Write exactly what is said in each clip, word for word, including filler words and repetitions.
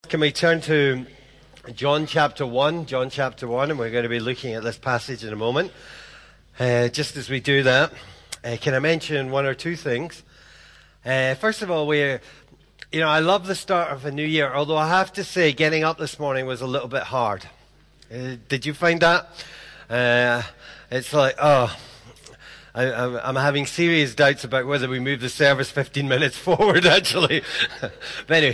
Can we turn to John chapter one? John chapter one, and we're going to be looking at this passage in a moment. Uh, just as we do that, uh, can I mention one or two things? Uh, first of all, we, you know, I love the start of a new year, although I have to say getting up this morning was a little bit hard. Uh, did you find that? Uh, it's like, oh, I, I'm, I'm having serious doubts about whether we move the service fifteen minutes forward, actually. But anyway.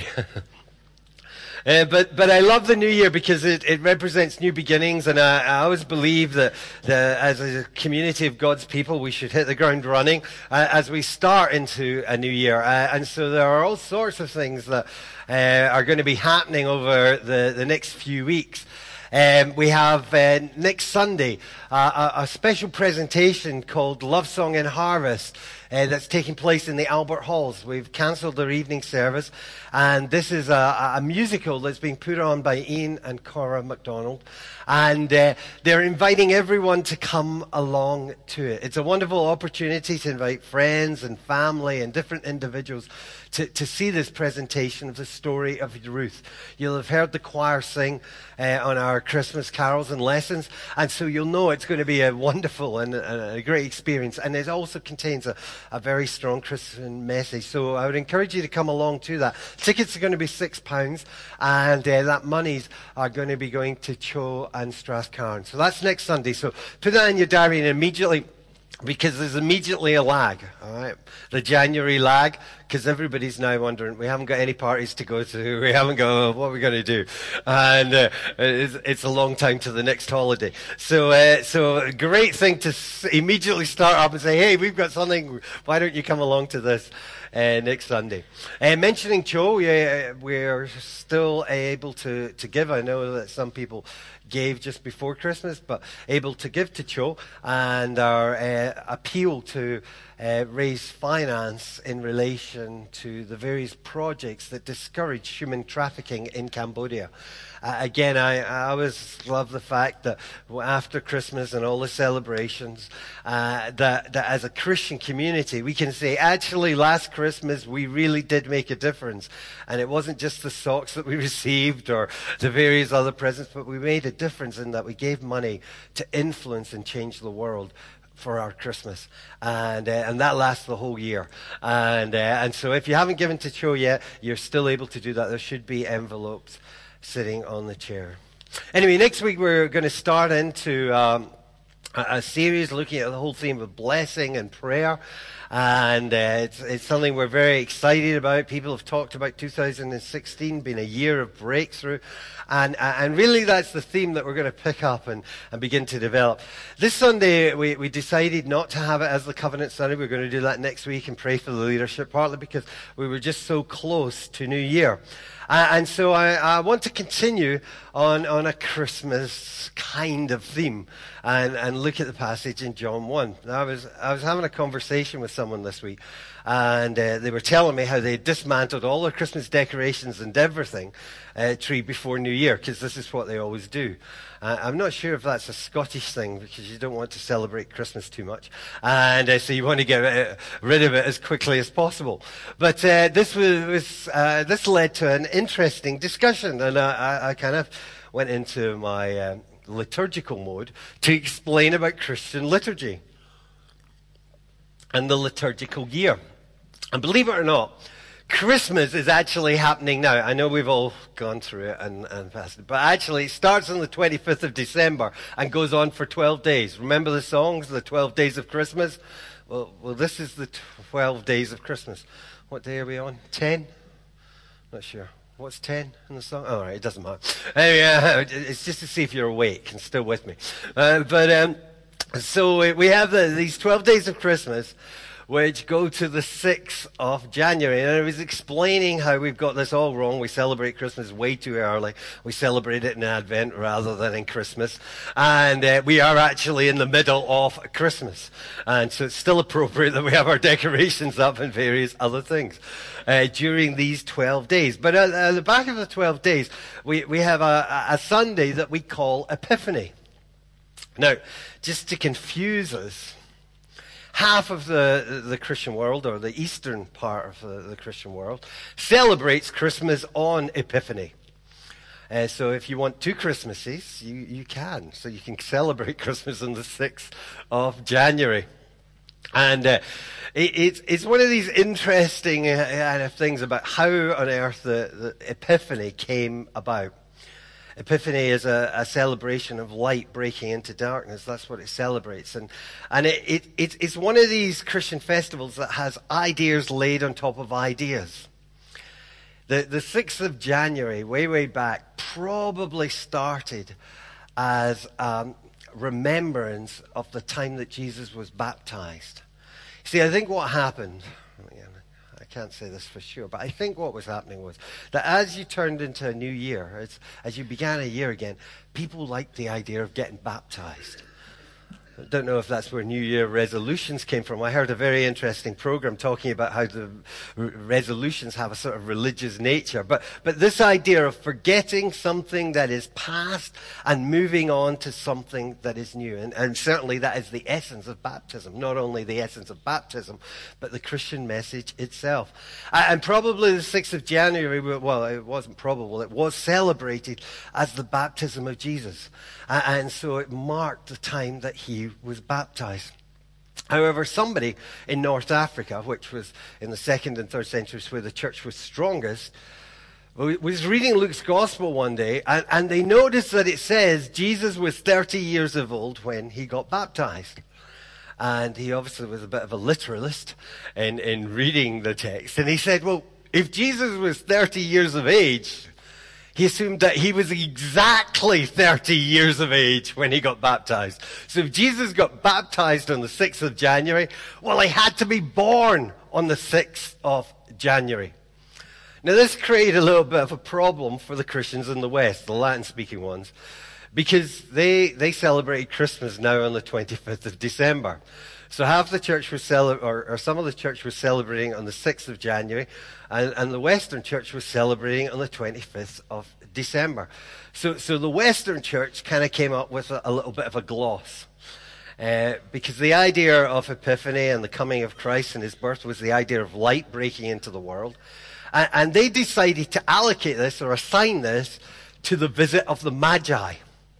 Uh, but but I love the new year because it, it represents new beginnings, and I, I always believe that the, as a community of God's people, we should hit the ground running uh, as we start into a new year. Uh, and so there are all sorts of things that uh, are going to be happening over the, the next few weeks. Um, we have uh, next Sunday uh, a, a special presentation called Love Song in Harvest uh, that's taking place in the Albert Halls. We've cancelled their evening service, and this is a, a musical that's being put on by Ian and Cora MacDonald, and uh, they're inviting everyone to come along to it. It's a wonderful opportunity to invite friends and family and different individuals to, to see this presentation of the story of Ruth. You'll have heard the choir sing uh, on our Christmas carols and lessons, and so you'll know it's going to be a wonderful and a, a great experience. And it also contains a, a very strong Christian message. So I would encourage you to come along to that. Tickets are going to be six pounds, and uh, that monies are going to be going to Cho and Strathcarn. So that's next Sunday. So put that in your diary and immediately, because there's immediately a lag, all right? The January lag, because everybody's now wondering, we haven't got any parties to go to, we haven't got, oh, what are we going to do? And uh, it's, it's a long time to the next holiday. So uh, so a great thing to s- immediately start up and say, hey, we've got something, why don't you come along to this uh, next Sunday? Uh, mentioning Cho, yeah, we're still able to, to give. I know that some people gave just before Christmas, but able to give to Cho, and our uh, appeal to uh, raise finance in relation to the various projects that discourage human trafficking in Cambodia. Uh, again, I, I always love the fact that after Christmas and all the celebrations, uh, that, that as a Christian community, we can say, actually, last Christmas, we really did make a difference. And it wasn't just the socks that we received or the various other presents, but we made a difference in that we gave money to influence and change the world for our Christmas, and uh, and that lasts the whole year. And uh, and so if you haven't given to Cho yet, you're still able to do that. There should be envelopes sitting on the chair. Anyway, next week we're going to start into um, a, a series looking at the whole theme of blessing and prayer. And uh, it's, it's something we're very excited about. People have talked about two thousand sixteen being a year of breakthrough. And, and really that's the theme that we're going to pick up and, and begin to develop. This Sunday, we, we decided not to have it as the Covenant Sunday. We're going to do that next week and pray for the leadership, partly because we were just so close to New Year. Uh, and so I, I want to continue on, on a Christmas kind of theme and, and look at the passage in John one. Now, I was, I was having a conversation with someone this week, and uh, they were telling me how they dismantled all their Christmas decorations and everything uh, tree before New Year, because this is what they always do. Uh, I'm not sure if that's a Scottish thing, because you don't want to celebrate Christmas too much, and uh, so you want to get uh, rid of it as quickly as possible. But uh, this was, was uh, this led to an interesting discussion, and I, I, I kind of went into my uh, liturgical mode to explain about Christian liturgy and the liturgical year. And believe it or not, Christmas is actually happening now. I know we've all gone through it and, and fasted, but actually it starts on the twenty-fifth of December and goes on for twelve days. Remember the songs, the twelve days of Christmas? Well, well, this is the twelve days of Christmas. What day are we on? ten? Not sure. What's ten in the song? All right, it doesn't matter. Anyway, uh, it's just to see if you're awake and still with me. Uh, but um, so we have the, these twelve days of Christmas, which go to the sixth of January. And I was explaining how we've got this all wrong. We celebrate Christmas way too early. We celebrate it in Advent rather than in Christmas. And uh, we are actually in the middle of Christmas. And so it's still appropriate that we have our decorations up and various other things uh, during these twelve days. But at, at the back of the twelve days, we, we have a, a Sunday that we call Epiphany. Now, just to confuse us, half of the, the Christian world, or the eastern part of the, the Christian world, celebrates Christmas on Epiphany. Uh, so if you want two Christmases, you, you can. So you can celebrate Christmas on the sixth of January. And uh, it, it's, it's one of these interesting uh, kind of things about how on earth the, the Epiphany came about. Epiphany is a, a celebration of light breaking into darkness. That's what it celebrates. And, and it, it, it, it's one of these Christian festivals that has ideas laid on top of ideas. The, the sixth of January, way, way back, probably started as um, remembrance of the time that Jesus was baptized. See, I think what happened, I can't say this for sure, but I think what was happening was that as you turned into a new year, as, as you began a year again, people liked the idea of getting baptized. I don't know if that's where New Year resolutions came from. I heard a very interesting program talking about how the r- resolutions have a sort of religious nature. But, but this idea of forgetting something that is past and moving on to something that is new. And, and certainly that is the essence of baptism. Not only the essence of baptism, but the Christian message itself. And probably the sixth of January, well, it wasn't probable, it was celebrated as the baptism of Jesus. And so it marked the time that he was baptized. However, somebody in North Africa, which was in the second and third centuries where the church was strongest, was reading Luke's gospel one day, and, and they noticed that it says Jesus was thirty years of old when he got baptized. And he obviously was a bit of a literalist in, in reading the text. And he said, well, if Jesus was thirty years of age, he assumed that he was exactly thirty years of age when he got baptized. So if Jesus got baptized on the sixth of January, well, he had to be born on the sixth of January. Now, this created a little bit of a problem for the Christians in the West, the Latin-speaking ones, because they, they celebrated Christmas now on the twenty-fifth of December. So half the church was cele- or, or some of the church was celebrating on the sixth of January, and, and the Western church was celebrating on the twenty-fifth of December. So, so the Western church kind of came up with a, a little bit of a gloss. Uh, because the idea of Epiphany and the coming of Christ and his birth was the idea of light breaking into the world. And, and they decided to allocate this or assign this to the visit of the Magi.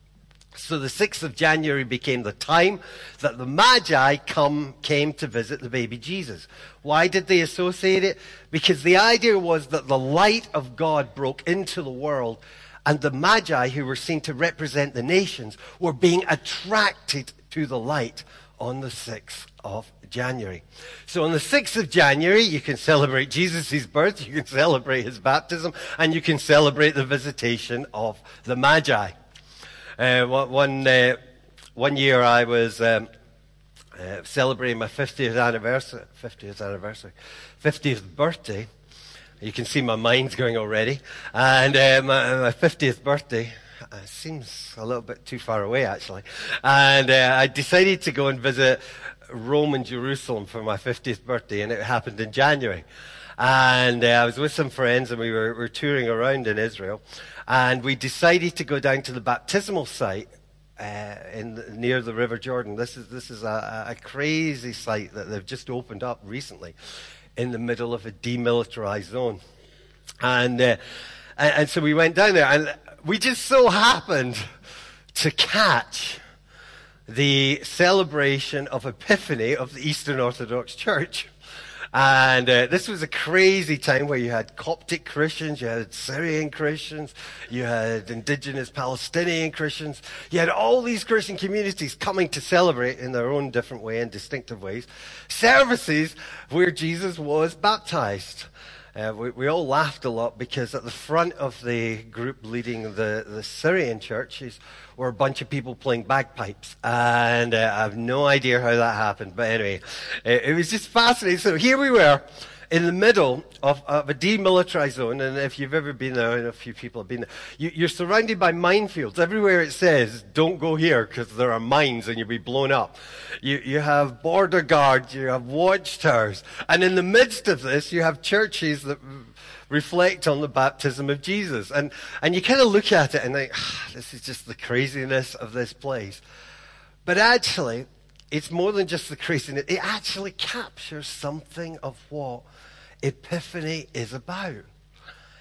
So the sixth of January became the time that the Magi come, came to visit the baby Jesus. Why did they associate it? Because the idea was that the light of God broke into the world, and the Magi, who were seen to represent the nations, were being attracted to the light on the sixth of January. So on the sixth of January, you can celebrate Jesus' birth, you can celebrate his baptism, and you can celebrate the visitation of the Magi. Uh, one, uh, one year I was um, uh, celebrating my fiftieth anniversary, fiftieth anniversary, fiftieth birthday. You can see my mind's going already. And uh, my, my fiftieth birthday uh, seems a little bit too far away, actually. And uh, I decided to go and visit Rome and Jerusalem for my fiftieth birthday, and it happened in January. And uh, I was with some friends, and we were, we were touring around in Israel. And we decided to go down to the baptismal site uh, in near the River Jordan. This is this is a, a crazy site that they've just opened up recently, in the middle of a demilitarized zone. And uh, and, and so we went down there, and we just so happened to catch the celebration of Epiphany of the Eastern Orthodox Church. And uh, this was a crazy time where you had Coptic Christians, you had Syrian Christians, you had indigenous Palestinian Christians. You had all these Christian communities coming to celebrate in their own different way and distinctive ways services where Jesus was baptized. Uh, we, we all laughed a lot because at the front of the group leading the, the Syrian churches were a bunch of people playing bagpipes. And uh, I have no idea how that happened. But anyway, it, it was just fascinating. So here we were in the middle of, of a demilitarized zone. And if you've ever been there, and a few people have been there, you, you're surrounded by minefields. Everywhere it says, don't go here because there are mines and you'll be blown up. You, you have border guards, you have watchtowers. And in the midst of this, you have churches that reflect on the baptism of Jesus. And, and you kind of look at it and think, ah, this is just the craziness of this place. But actually, it's more than just the craziness. It actually captures something of what Epiphany is about.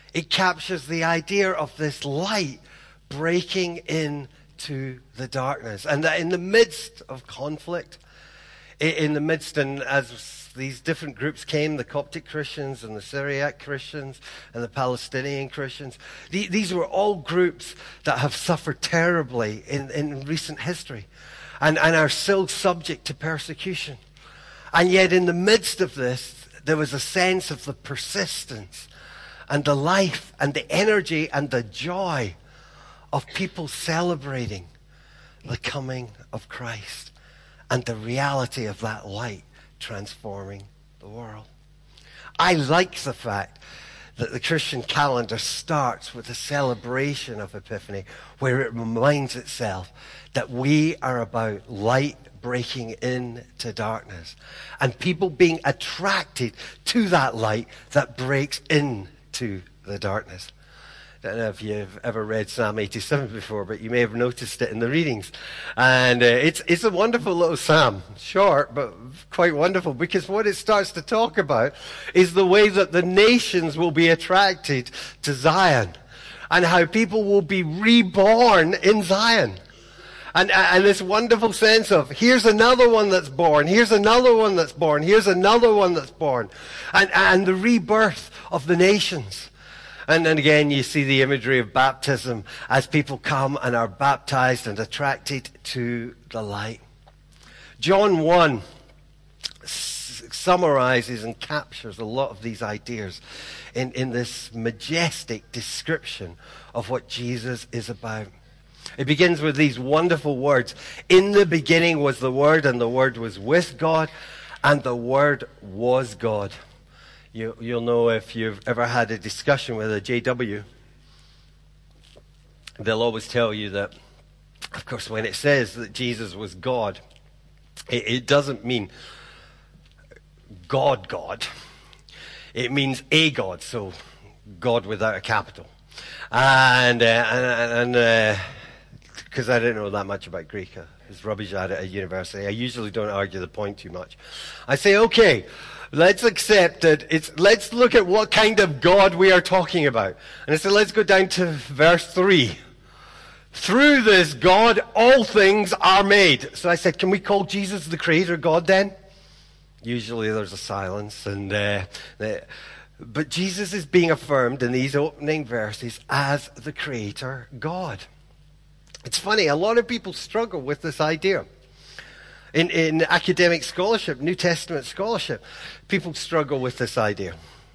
It captures the idea of this light breaking into the darkness. And that in the midst of conflict, in the midst, and as these different groups came, the Coptic Christians and the Syriac Christians and the Palestinian Christians, these were all groups that have suffered terribly in, in recent history and, and are still subject to persecution. And yet in the midst of this, there was a sense of the persistence and the life and the energy and the joy of people celebrating the coming of Christ and the reality of that light transforming the world. I like the fact that the Christian calendar starts with a celebration of Epiphany, where it reminds itself that we are about light breaking into darkness and people being attracted to that light that breaks into the darkness. I don't know if you've ever read Psalm eighty-seven before, but you may have noticed it in the readings. And uh, it's it's a wonderful little psalm, short, but quite wonderful, because what it starts to talk about is the way that the nations will be attracted to Zion and how people will be reborn in Zion. And, and this wonderful sense of, here's another one that's born, here's another one that's born, here's another one that's born. And, and the rebirth of the nations. And then again, you see the imagery of baptism as people come and are baptized and attracted to the light. John one s- summarizes and captures a lot of these ideas in, in this majestic description of what Jesus is about. It begins with these wonderful words. In the beginning was the Word, and the Word was with God, and the Word was God. You, you'll know if you've ever had a discussion with a J W, they'll always tell you that, of course, when it says that Jesus was God, it, it doesn't mean God, God. It means a God, so God without a capital. And, uh, and, and because uh, I didn't know that much about Greek, I was rubbish at it at university. I usually don't argue the point too much. I say, okay, let's accept that it's, let's look at what kind of God we are talking about. And I said, let's go down to verse three. Through this God, all things are made. So I said, can we call Jesus the creator God then? Usually there's a silence. and uh, the, But Jesus is being affirmed in these opening verses as the creator God. It's funny, a lot of people struggle with this idea. In, in academic scholarship, New Testament scholarship, people struggle with this idea.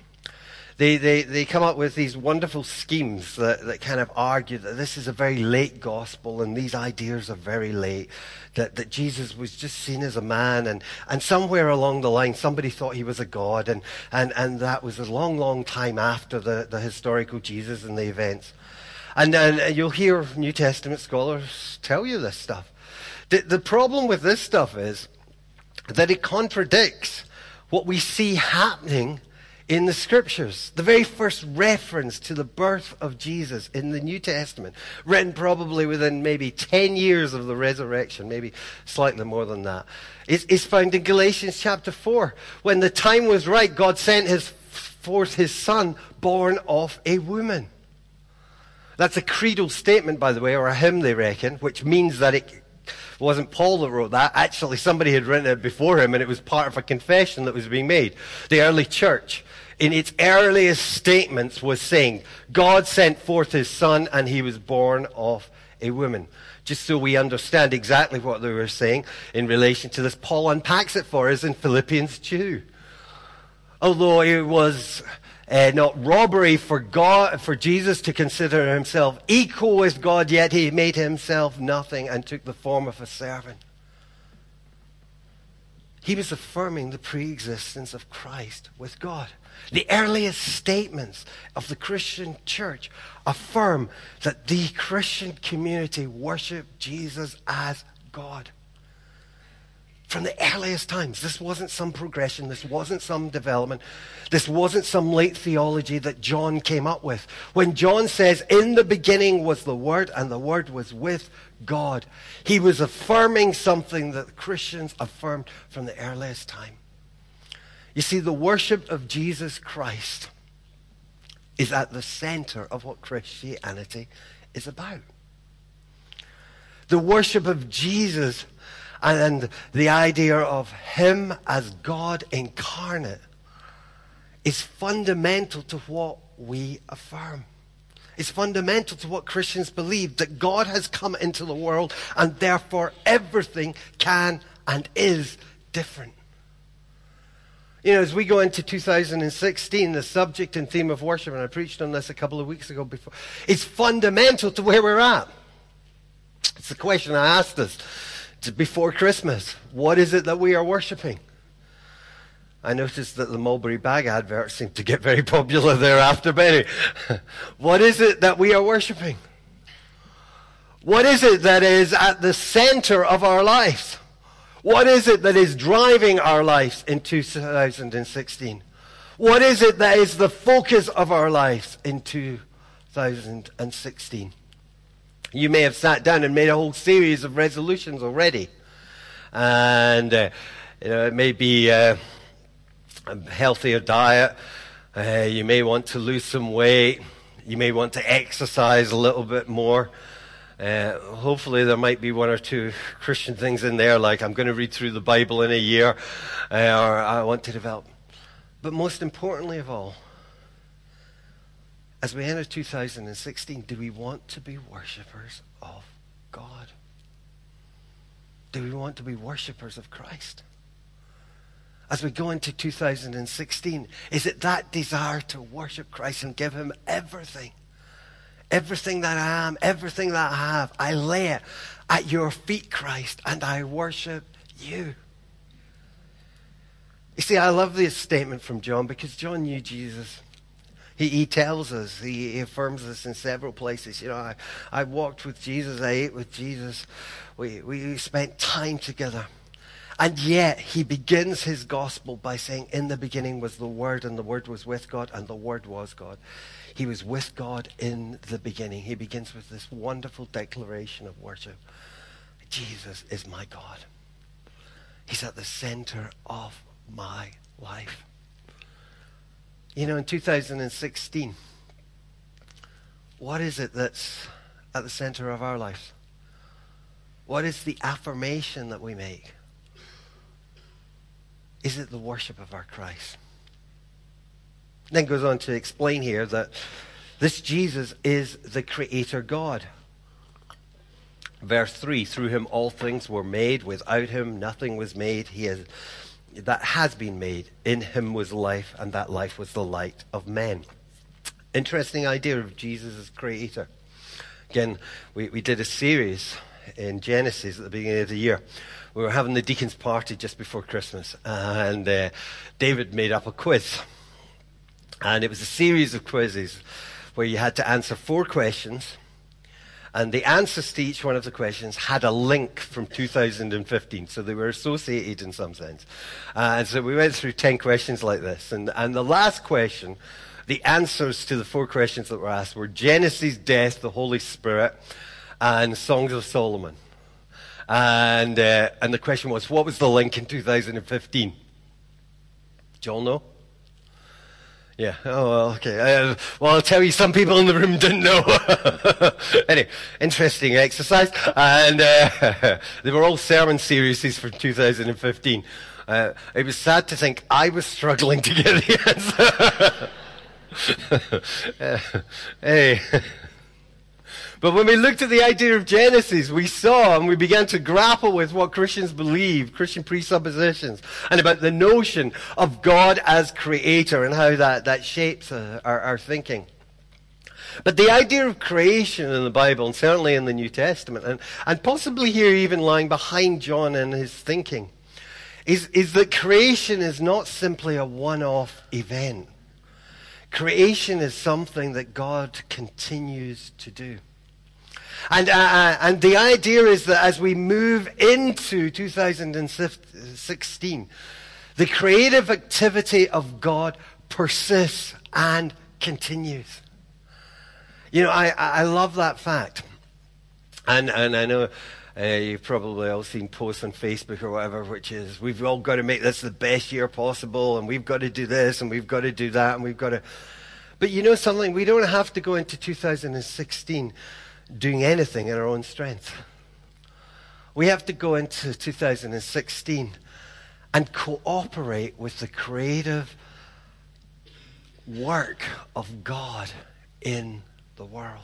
They, they, they come up with these wonderful schemes that, that kind of argue that this is a very late gospel and these ideas are very late, that, that Jesus was just seen as a man, and, and somewhere along the line somebody thought he was a god, and, and, and that was a long, long time after the, the historical Jesus and the events. And, and you'll hear New Testament scholars tell you this stuff. The, the problem with this stuff is that it contradicts what we see happening in the Scriptures. The very first reference to the birth of Jesus in the New Testament, written probably within maybe ten years of the resurrection, maybe slightly more than that, is, is found in Galatians chapter four. When the time was right, God sent his, forth his Son, born of a woman. That's a creedal statement, by the way, or a hymn, they reckon, which means that it wasn't Paul that wrote that. Actually, somebody had written it before him, and it was part of a confession that was being made. The early church, in its earliest statements, was saying, God sent forth his Son, and he was born of a woman. Just so we understand exactly what they were saying in relation to this, Paul unpacks it for us in Philippians two. Although it was Uh, not robbery for God, for Jesus to consider himself equal with God, yet he made himself nothing and took the form of a servant. He was affirming the pre-existence of Christ with God. The earliest statements of the Christian church affirm that the Christian community worshiped Jesus as God. From the earliest times. This wasn't some progression. This wasn't some development. This wasn't some late theology that John came up with. When John says, in the beginning was the Word, and the Word was with God, he was affirming something that Christians affirmed from the earliest time. You see, the worship of Jesus Christ is at the center of what Christianity is about. The worship of Jesus and the idea of him as God incarnate is fundamental to what we affirm. It's fundamental to what Christians believe, that God has come into the world and therefore everything can and is different. You know, as we go into two thousand sixteen, the subject and theme of worship, and I preached on this a couple of weeks ago before, is fundamental to where we're at. It's the question I asked us before Christmas. What is it that we are worshiping? I noticed that the Mulberry Bag adverts seem to get very popular thereafter. But anyway, what is it that we are worshiping? What is it that is at the center of our lives? What is it that is driving our lives in two thousand sixteen? What is it that is the focus of our lives in two thousand sixteen? You may have sat down and made a whole series of resolutions already. And uh, you know, it may be uh, a healthier diet. Uh, you may want to lose some weight. You may want to exercise a little bit more. Uh, hopefully there might be one or two Christian things in there, like I'm going to read through the Bible in a year, uh, or I want to develop. But most importantly of all, as we enter two thousand sixteen, do we want to be worshippers of God? Do we want to be worshippers of Christ? As we go into two thousand sixteen, is it that desire to worship Christ and give him everything? Everything that I am, everything that I have, I lay it at your feet, Christ, and I worship you. You see, I love this statement from John because John knew Jesus. He, he tells us, he, he affirms this in several places. You know, I, I walked with Jesus, I ate with Jesus, we, we spent time together. And yet, he begins his gospel by saying, in the beginning was the Word, and the Word was with God, and the Word was God. He was with God in the beginning. He begins with this wonderful declaration of worship. Jesus is my God. He's at the center of my life. You know, in two thousand sixteen, what is it that's at the center of our lives? What is the affirmation that we make? Is it the worship of our Christ? Then goes on to explain here that this Jesus is the Creator God. Verse three, through him all things were made. Without him nothing was made. He has, that has been made. In him was life, and that life was the light of men. Interesting idea of Jesus as Creator. Again, we, we did a series in Genesis at the beginning of the year. We were having the deacons' party just before Christmas, and uh, David made up a quiz. And it was a series of quizzes where you had to answer four questions, and the answers to each one of the questions had a link from two thousand fifteen, so they were associated in some sense. Uh, and so we went through ten questions like this, and, and the last question, the answers to the four questions that were asked were Genesis, death, the Holy Spirit, and Songs of Solomon. And uh, and the question was, what was the link in two thousand fifteen? Do you all know? Yeah. Oh, well, okay. Uh, well, I'll tell you, some people in the room didn't know. Anyway, interesting exercise. And uh, they were all sermon series from two thousand fifteen. Uh, it was sad to think I was struggling to get the answer. uh, hey. But when we looked at the idea of Genesis, we saw and we began to grapple with what Christians believe, Christian presuppositions, and about the notion of God as creator and how that, that shapes uh, our, our thinking. But the idea of creation in the Bible, and certainly in the New Testament, and, and possibly here even lying behind John and his thinking, is, is that creation is not simply a one-off event. Creation is something that God continues to do. And, uh, and the idea is that as we move into two thousand sixteen, the creative activity of God persists and continues. You know, I, I love that fact. And, and I know uh, you've probably all seen posts on Facebook or whatever, which is, we've all got to make this the best year possible, and we've got to do this, and we've got to do that, and we've got to... But you know something? We don't have to go into two thousand sixteen doing anything in our own strength. We have to go into two thousand sixteen and cooperate with the creative work of God in the world.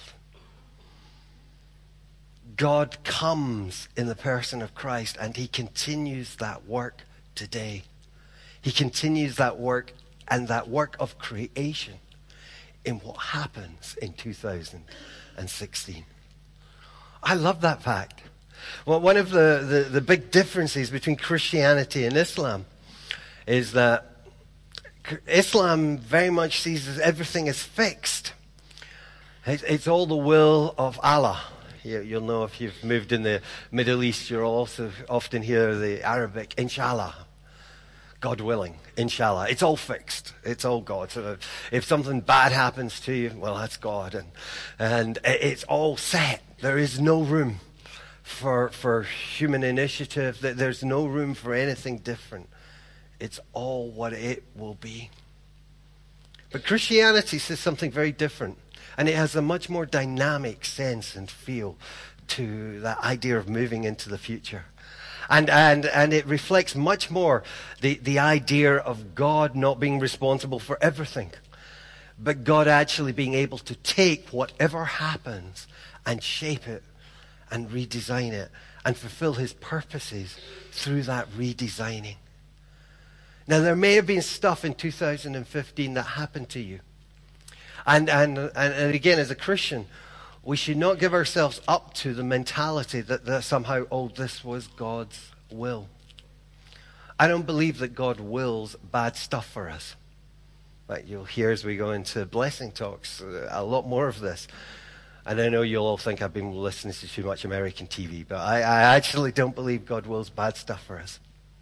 God comes in the person of Christ, and he continues that work today. He continues that work and that work of creation in what happens in two thousand sixteen. I love that fact. Well, one of the, the, the big differences between Christianity and Islam is that Islam very much sees everything as fixed. It's, it's all the will of Allah. You, you'll know if you've moved in the Middle East, you'll also often hear the Arabic, inshallah. God willing, inshallah. It's all fixed. It's all God. So if something bad happens to you, well, that's God. And, and it's all set. There is no room for, for human initiative. There's no room for anything different. It's all what it will be. But Christianity says something very different. And it has a much more dynamic sense and feel to that idea of moving into the future. And, and, and it reflects much more the, the idea of God not being responsible for everything, but God actually being able to take whatever happens and shape it and redesign it and fulfill his purposes through that redesigning. Now, there may have been stuff in two thousand fifteen that happened to you. And, and, and, and again, as a Christian, we should not give ourselves up to the mentality that, that somehow, oh, this was God's will. I don't believe that God wills bad stuff for us. But you'll hear as we go into blessing talks a lot more of this. And I know you'll all think I've been listening to too much American T V, but I, I actually don't believe God wills bad stuff for us.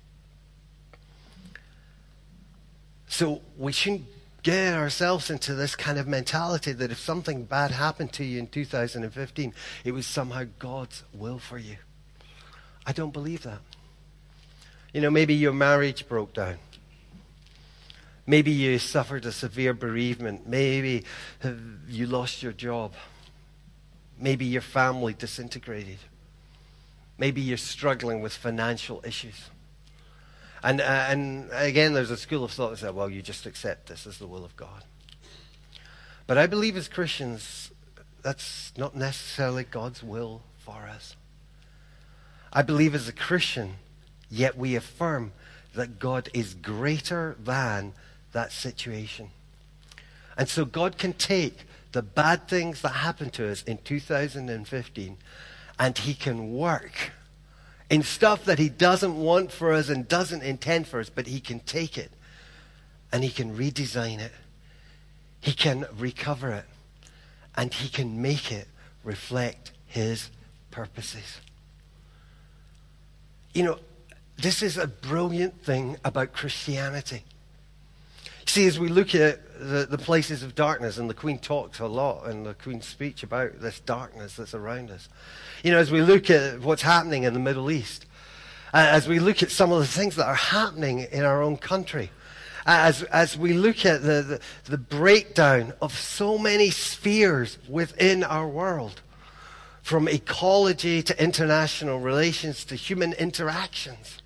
So we shouldn't get ourselves into this kind of mentality that if something bad happened to you in two thousand fifteen, it was somehow God's will for you. I don't believe that. You know, maybe your marriage broke down. Maybe you suffered a severe bereavement. Maybe you lost your job. Maybe your family disintegrated. Maybe you're struggling with financial issues. And, uh, and again, there's a school of thought that says, well, you just accept this as the will of God. But I believe as Christians, that's not necessarily God's will for us. I believe as a Christian, yet we affirm that God is greater than that situation. And so God can take the bad things that happened to us in two thousand fifteen and he can work in stuff that he doesn't want for us and doesn't intend for us, but he can take it and he can redesign it. He can recover it and he can make it reflect his purposes. You know, this is a brilliant thing about Christianity. See, as we look at the, the places of darkness, and the Queen talks a lot in the Queen's speech about this darkness that's around us. You know, as we look at what's happening in the Middle East, uh, as we look at some of the things that are happening in our own country, uh, as, as we look at the, the, the breakdown of so many spheres within our world, from ecology to international relations to human interactions,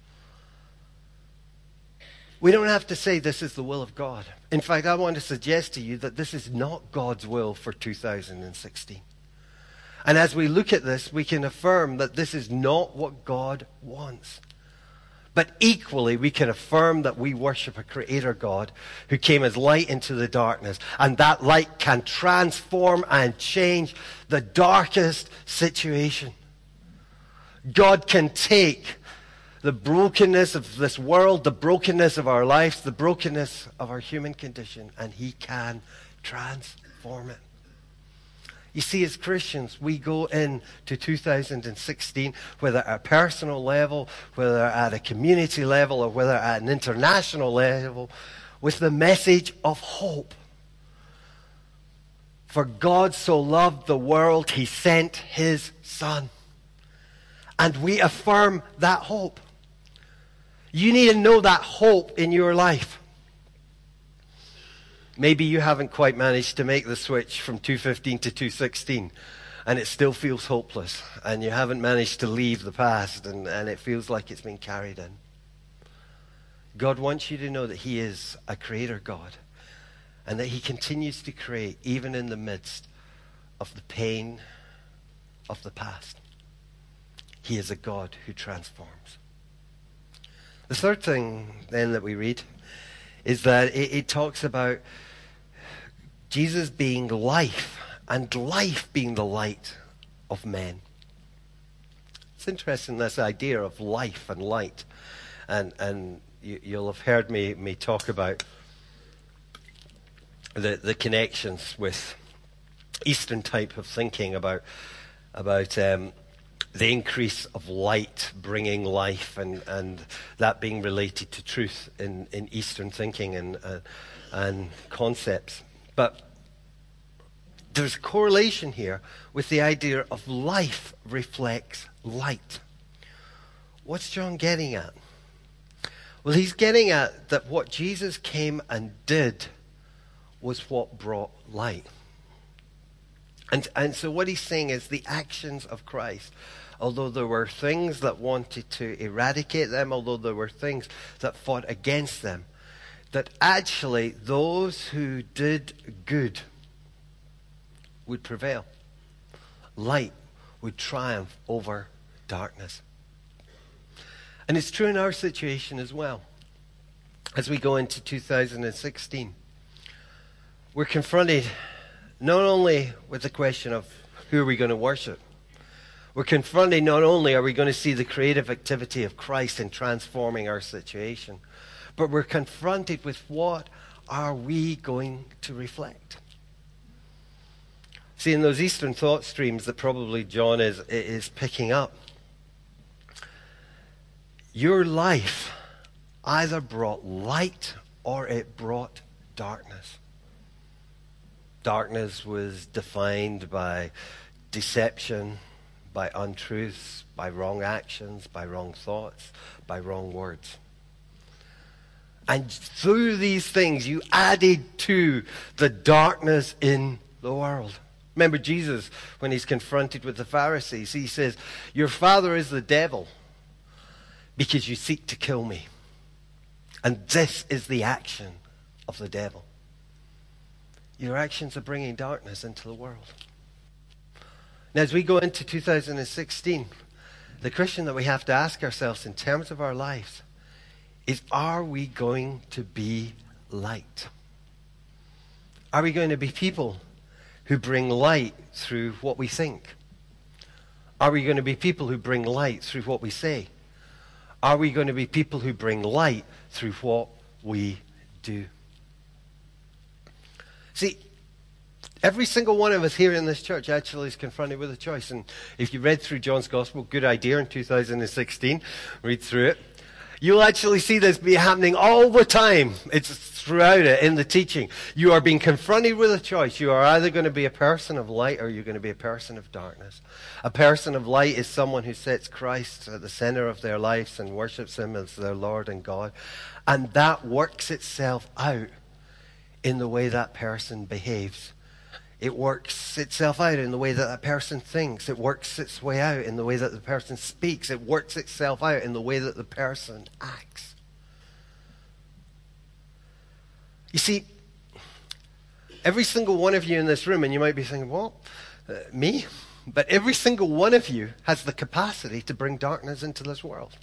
we don't have to say this is the will of God. In fact, I want to suggest to you that this is not God's will for two thousand sixteen. And as we look at this, we can affirm that this is not what God wants. But equally, we can affirm that we worship a creator God who came as light into the darkness. And that light can transform and change the darkest situation. God can take the brokenness of this world, the brokenness of our lives, the brokenness of our human condition, and he can transform it. You see, as Christians, we go into two thousand sixteen, whether at a personal level, whether at a community level, or whether at an international level, with the message of hope. For God so loved the world, he sent his Son. And we affirm that hope. You need to know that hope in your life. Maybe you haven't quite managed to make the switch from two fifteen to two sixteen, and it still feels hopeless, and you haven't managed to leave the past, and, and it feels like it's been carried in. God wants you to know that he is a creator God, and that he continues to create even in the midst of the pain of the past. He is a God who transforms. The third thing then that we read is that it, it talks about Jesus being life, and life being the light of men. It's interesting, this idea of life and light. And and you, you'll have heard me, me talk about the, the connections with Eastern type of thinking about, about um, the increase of light bringing life, and, and that being related to truth in, in Eastern thinking and, uh, and concepts. But there's a correlation here with the idea of life reflects light. What's John getting at? Well, he's getting at that what Jesus came and did was what brought light. And, and so what he's saying is the actions of Christ, although there were things that wanted to eradicate them, although there were things that fought against them, that actually those who did good would prevail. Light would triumph over darkness. And it's true in our situation as well. As we go into two thousand sixteen, we're confronted not only with the question of who are we going to worship. We're confronted not only are we going to see the creative activity of Christ in transforming our situation, but we're confronted with what are we going to reflect. See, in those Eastern thought streams that probably John is, is picking up, your life either brought light or it brought darkness. Darkness was defined by deception, by untruths, by wrong actions, by wrong thoughts, by wrong words. And through these things, you added to the darkness in the world. Remember Jesus, when he's confronted with the Pharisees, he says, your father is the devil because you seek to kill me. And this is the action of the devil. Your actions are bringing darkness into the world. Now, as we go into two thousand sixteen, the question that we have to ask ourselves in terms of our lives is, are we going to be light? Are we going to be people who bring light through what we think? Are we going to be people who bring light through what we say? Are we going to be people who bring light through what we do? See, every single one of us here in this church actually is confronted with a choice. And if you read through John's Gospel, good idea in two thousand sixteen, read through it. You'll actually see this be happening all the time. It's throughout it in the teaching. You are being confronted with a choice. You are either going to be a person of light or you're going to be a person of darkness. A person of light is someone who sets Christ at the center of their lives and worships him as their Lord and God. And that works itself out in the way that person behaves. It works itself out in the way that that person thinks. It works its way out in the way that the person speaks. It works itself out in the way that the person acts. You see, every single one of you in this room, and you might be thinking, well, uh, me? But every single one of you has the capacity to bring darkness into this world.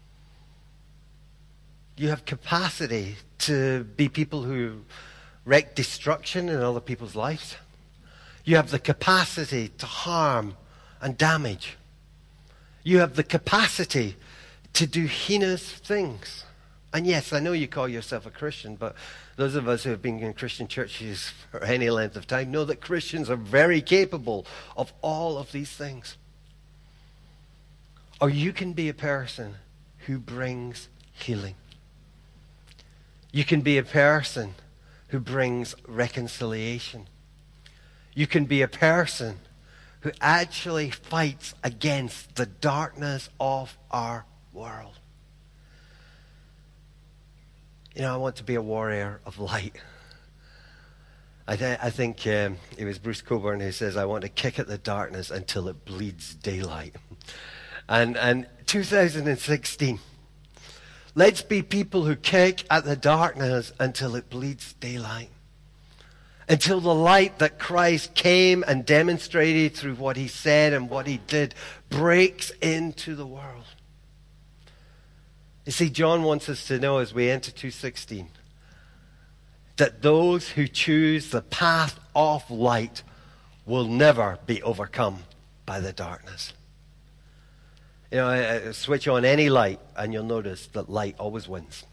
You have capacity to be people who wreak destruction in other people's lives. You have the capacity to harm and damage. You have the capacity to do heinous things. And yes, I know you call yourself a Christian, but those of us who have been in Christian churches for any length of time know that Christians are very capable of all of these things. Or you can be a person who brings healing. You can be a person who brings reconciliation. You can be a person who actually fights against the darkness of our world. You know, I want to be a warrior of light. I, th- I think um, it was Bruce Coburn who says, I want to kick at the darkness until it bleeds daylight. and, and two thousand sixteen, let's be people who kick at the darkness until it bleeds daylight. Until the light that Christ came and demonstrated through what he said and what he did breaks into the world. You see, John wants us to know as we enter two sixteen that those who choose the path of light will never be overcome by the darkness. You know, I, I switch on any light and you'll notice that light always wins.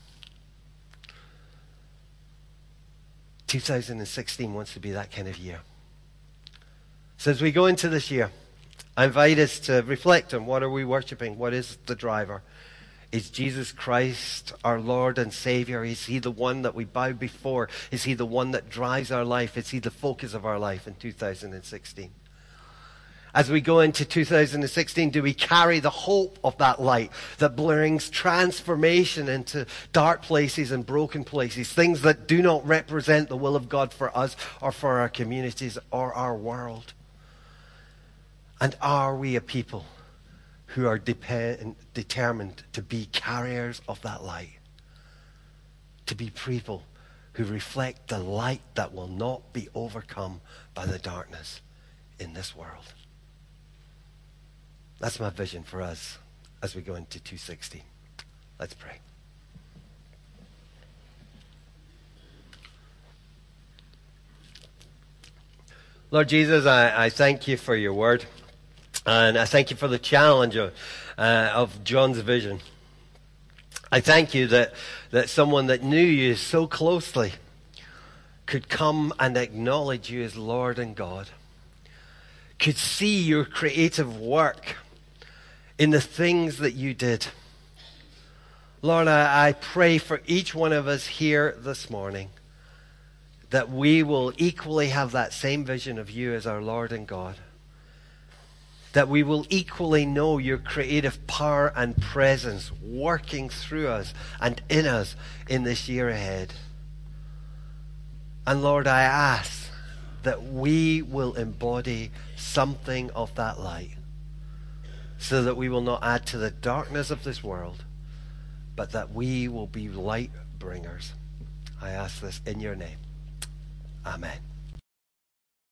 two thousand sixteen wants to be that kind of year. So as we go into this year, I invite us to reflect on what are we worshiping? What is the driver? Is Jesus Christ our Lord and Savior? Is he the one that we bow before? Is he the one that drives our life? Is he the focus of our life in two thousand sixteen? As we go into two thousand sixteen, do we carry the hope of that light that brings transformation into dark places and broken places, things that do not represent the will of God for us or for our communities or our world? And are we a people who are depend, determined to be carriers of that light? To be people who reflect the light that will not be overcome by the darkness in this world. That's my vision for us as we go into two sixteen. Let's pray. Lord Jesus, I, I thank you for your word. And I thank you for the challenge of, uh, of John's vision. I thank you that, that someone that knew you so closely could come and acknowledge you as Lord and God, could see your creative work in the things that you did. Lord, I, I pray for each one of us here this morning that we will equally have that same vision of you as our Lord and God. That we will equally know your creative power and presence working through us and in us in this year ahead. And Lord, I ask that we will embody something of that light so that we will not add to the darkness of this world, but that we will be light bringers. I ask this in your name. Amen.